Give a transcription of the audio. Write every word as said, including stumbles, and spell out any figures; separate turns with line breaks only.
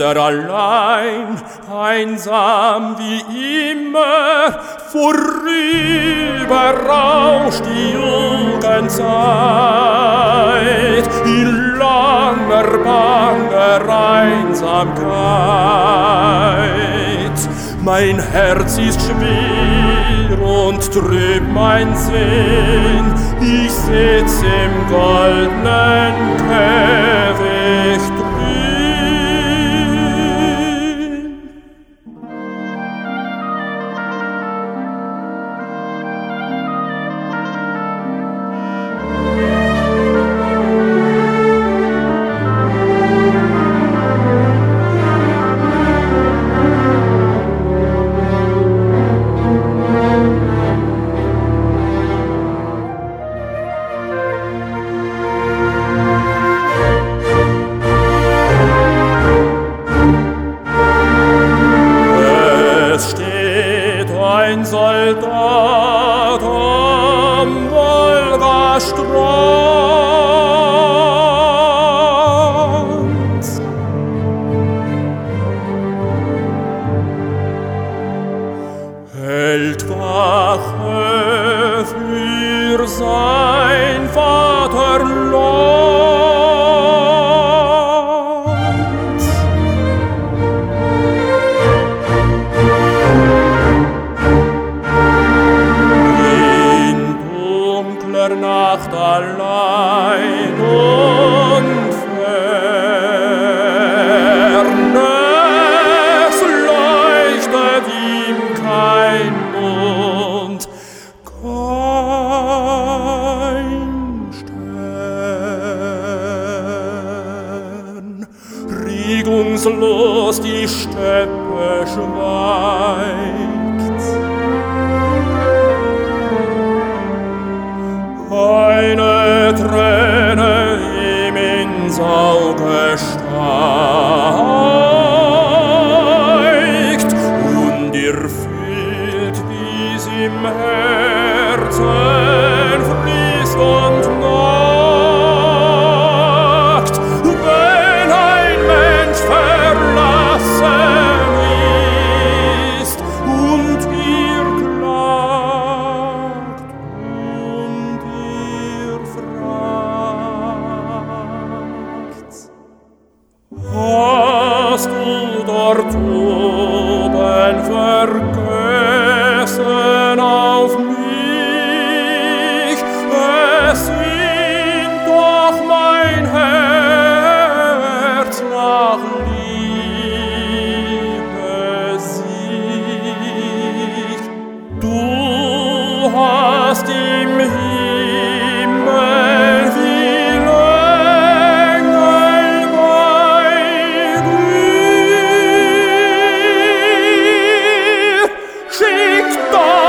wieder allein, einsam wie immer, vorüber rauscht die Jugendzeit in langer, banger Einsamkeit. Mein Herz ist schwer und trüb mein Sinn, ich sitz im goldenen Käfig drin. Ein Soldat am Wolgastrand. Hält Wache für sein Vaterland. Nacht allein und fernes leuchtet ihm kein Mond, kein Stern. Regungslos die Steppe schweigt. Eine Träne ihm ins Auge steigt und ihr fühlt, wie's im Herzen fließt und nagt, wenn ein Mensch verlassen ist und ihr klagt. Hast du dort oben vergessen auf mich? Es singt doch mein Herz nach Liebe sich. Du hast im Himmel wie Engel bei dir. Schick doch